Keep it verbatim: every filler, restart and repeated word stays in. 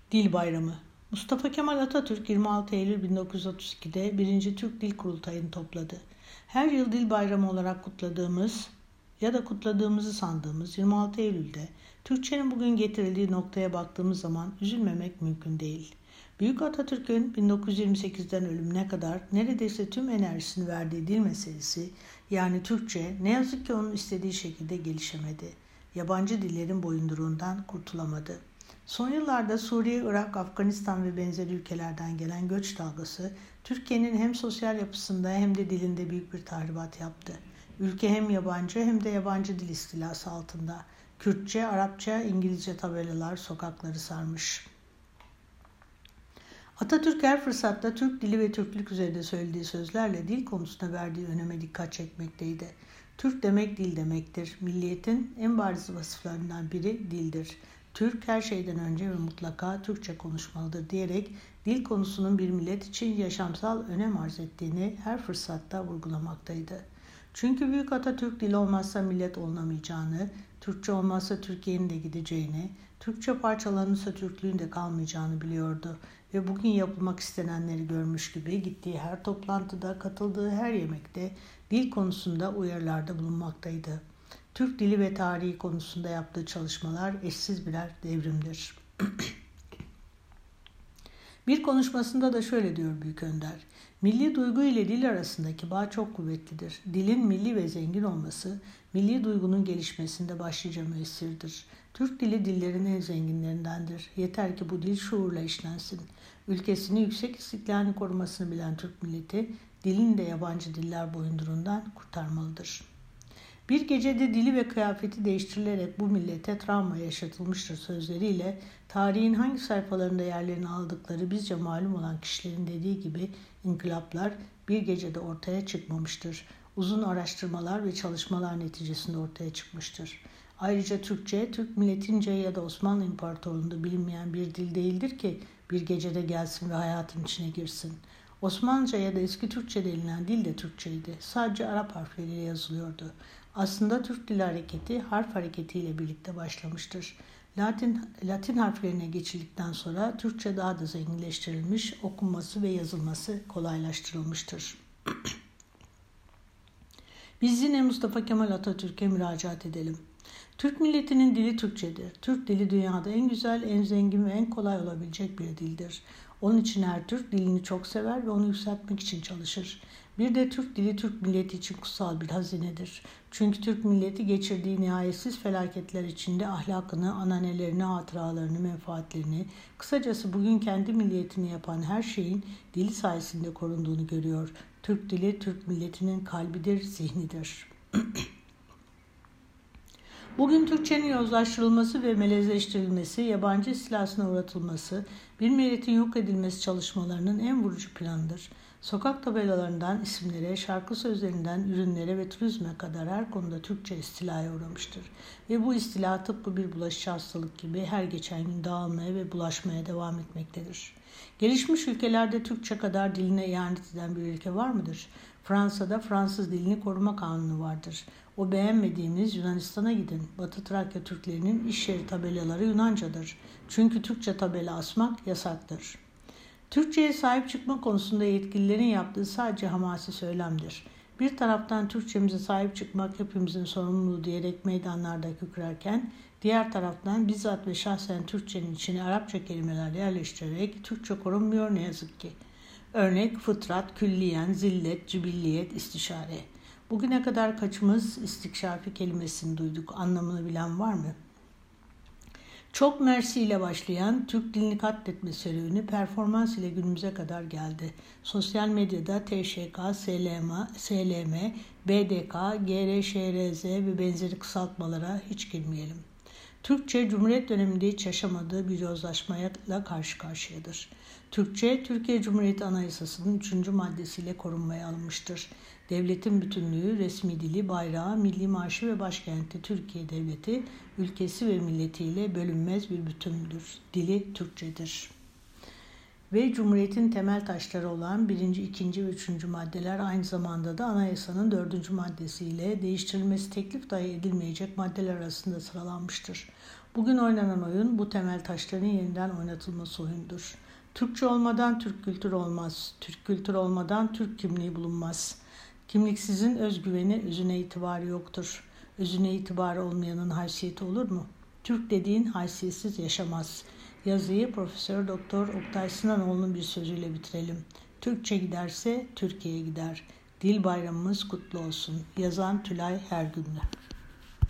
Dil Bayramı. Mustafa Kemal Atatürk yirmi altı Eylül bin dokuz yüz otuz iki'de birinci Türk Dil Kurultayı'nı topladı. Her yıl Dil Bayramı olarak kutladığımız ya da kutladığımızı sandığımız yirmi altı Eylül'de Türkçenin bugün getirildiği noktaya baktığımız zaman üzülmemek mümkün değil. Büyük Atatürk'ün bin dokuz yüz yirmi sekiz'den ölümüne kadar neredeyse tüm enerjisini verdiği dil meselesi, yani Türkçe, ne yazık ki onun istediği şekilde gelişemedi. Yabancı dillerin boyunduruğundan kurtulamadı. Son yıllarda Suriye, Irak, Afganistan ve benzeri ülkelerden gelen göç dalgası, Türkiye'nin hem sosyal yapısında hem de dilinde büyük bir tahribat yaptı. Ülke hem yabancı hem de yabancı dil istilası altında. Kürtçe, Arapça, İngilizce tabelalar sokakları sarmış. Atatürk her fırsatta Türk dili ve Türklük üzerinde söylediği sözlerle dil konusunda verdiği öneme dikkat çekmekteydi. Türk demek dil demektir. Milliyetin en bariz vasıflarından biri dildir. Türk her şeyden önce ve mutlaka Türkçe konuşmalıdır diyerek dil konusunun bir millet için yaşamsal önem arz ettiğini her fırsatta vurgulamaktaydı. Çünkü Büyük Atatürk dil olmazsa millet olunamayacağını, Türkçe olmazsa Türkiye'nin de gideceğini, Türkçe parçalanırsa Türklüğün de kalmayacağını biliyordu ve bugün yapılmak istenenleri görmüş gibi gittiği her toplantıda, katıldığı her yemekte dil konusunda uyarılarda bulunmaktaydı. Türk dili ve tarihi konusunda yaptığı çalışmalar eşsiz birer devrimdir. Bir konuşmasında da şöyle diyor Büyük Önder: milli duygu ile dil arasındaki bağ çok kuvvetlidir. Dilin milli ve zengin olması, milli duygunun gelişmesinde başlıca müessirdir. Türk dili dillerin en zenginlerindendir. Yeter ki bu dil şuurla işlensin. Ülkesini yüksek istiklalini korumasını bilen Türk milleti, dilini de yabancı diller boyunduruğundan kurtarmalıdır. Bir gecede dili ve kıyafeti değiştirilerek bu millete travma yaşatılmıştır sözleriyle tarihin hangi sayfalarında yerlerini aldıkları bizce malum olan kişilerin dediği gibi inkılaplar bir gecede ortaya çıkmamıştır. Uzun araştırmalar ve çalışmalar neticesinde ortaya çıkmıştır. Ayrıca Türkçe, Türk milletince ya da Osmanlı İmparatorluğu'nda bilinmeyen bir dil değildir ki bir gecede gelsin ve hayatın içine girsin. Osmanlıca ya da eski Türkçe denilen dil de Türkçeydi. Sadece Arap harfleriyle yazılıyordu. Aslında Türk Dili Hareketi harf hareketiyle birlikte başlamıştır. Latin, Latin harflerine geçildikten sonra Türkçe daha da zenginleştirilmiş, okunması ve yazılması kolaylaştırılmıştır. Biz yine Mustafa Kemal Atatürk'e müracaat edelim. Türk milletinin dili Türkçedir. Türk dili dünyada en güzel, en zengin ve en kolay olabilecek bir dildir. Onun için her Türk dilini çok sever ve onu yükseltmek için çalışır. Bir de Türk dili Türk milleti için kutsal bir hazinedir. Çünkü Türk milleti geçirdiği nihayetsiz felaketler içinde ahlakını, ananelerini, hatıralarını, menfaatlerini, kısacası bugün kendi milliyetini yapan her şeyin dili sayesinde korunduğunu görüyor. Türk dili Türk milletinin kalbidir, zihnidir. Bugün Türkçenin yozlaştırılması ve melezleştirilmesi, yabancı istilasına uğratılması, bir milletin yok edilmesi çalışmalarının en vurucu planıdır. Sokak tabelalarından isimlere, şarkı sözlerinden ürünlere ve turizme kadar her konuda Türkçe istilaya uğramıştır. Ve bu istila tıpkı bir bulaşıcı hastalık gibi her geçen gün dağılmaya ve bulaşmaya devam etmektedir. Gelişmiş ülkelerde Türkçe kadar diline ihanet eden bir ülke var mıdır? Fransa'da Fransız dilini koruma kanunu vardır. O beğenmediğimiz Yunanistan'a gidin. Batı Trakya Türklerinin iş yeri tabelaları Yunancadır. Çünkü Türkçe tabela asmak yasaktır. Türkçe'ye sahip çıkma konusunda yetkililerin yaptığı sadece hamasi söylemdir. Bir taraftan Türkçemize sahip çıkmak hepimizin sorumluluğu diyerek meydanlarda kükrerken, diğer taraftan bizzat ve şahsen Türkçenin içine Arapça kelimeler yerleştirerek Türkçe korunmuyor ne yazık ki. Örnek fıtrat, külliyen, zillet, cibilliyet, istişare. Bugüne kadar kaçımız istikşafi kelimesini duyduk, anlamını bilen var mı? Çok mersi ile başlayan Türk dilini katletme serüveni performans ile günümüze kadar geldi. Sosyal medyada T Ş K, S L M, S L M, B D K, G R Ş R Z ve benzeri kısaltmalara hiç girmeyelim. Türkçe, Cumhuriyet döneminde hiç yaşamadığı bir yozlaşmayla karşı karşıyadır. Türkçe, Türkiye Cumhuriyeti Anayasası'nın üçüncü maddesiyle korunmaya alınmıştır. Devletin bütünlüğü, resmi dili, bayrağı, milli marşı ve başkenti Türkiye Devleti, ülkesi ve milletiyle bölünmez bir bütündür. Dili Türkçedir. ve Cumhuriyet'in temel taşları olan birinci, ikinci ve üçüncü maddeler aynı zamanda da anayasanın dördüncü maddesiyle değiştirilmesi teklif dahi edilmeyecek maddeler arasında sıralanmıştır. Bugün oynanan oyun bu temel taşların yeniden oynatılması oyundur. Türkçe olmadan Türk kültürü olmaz. Türk kültürü olmadan Türk kimliği bulunmaz. Kimliksizin özgüveni, özüne itibarı yoktur. Özüne itibarı olmayanın haysiyeti olur mu? Türk dediğin haysiyetsiz yaşamaz. Yazıyı Profesör Doktor Oktay Sinanoğlu'nun bir sözüyle bitirelim. Türkçe giderse Türkiye gider. Dil bayramımız kutlu olsun. Yazan Tülay Hergünlü.